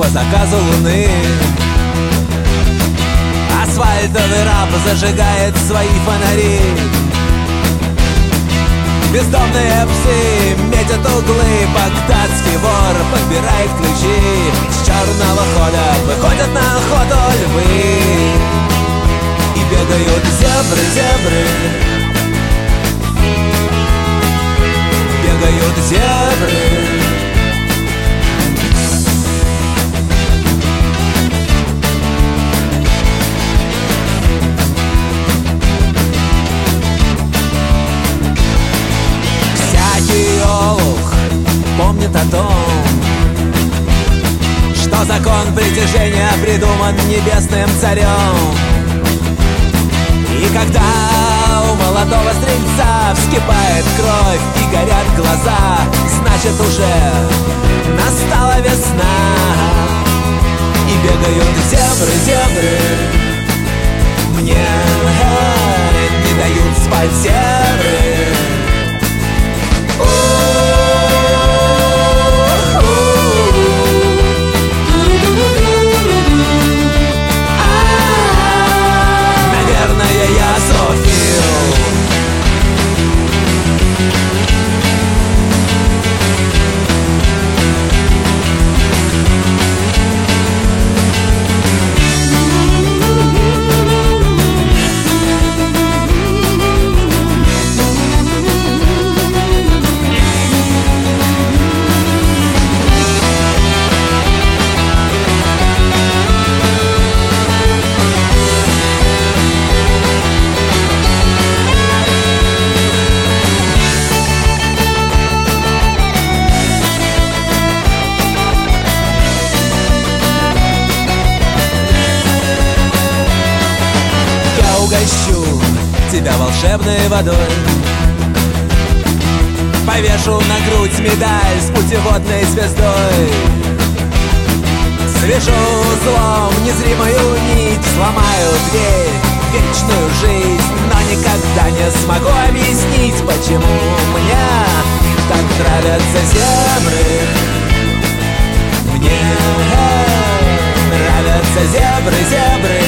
заказу луны. Асфальтовый раб зажигает свои фонари. Бездомные псы метят углы, багдадский вор подбирает ключи. С черного хода выходят на охоту львы. И бегают зебры, зебры. Бегают зебры. Олух помнит о том, что закон притяжения придуман небесным царем. И когда у молодого стрельца вскипает кровь и горят глаза, значит уже настала весна. И бегают зебры, зебры. Мне не дают спать зебры. Наверное, я зоофил. Угощу тебя волшебной водой, повешу на грудь медаль с путеводной звездой. Свяжу злом незримую нить, сломаю дверь в вечную жизнь, но никогда не смогу объяснить, почему мне так нравятся зебры. Мне нравятся зебры, зебры.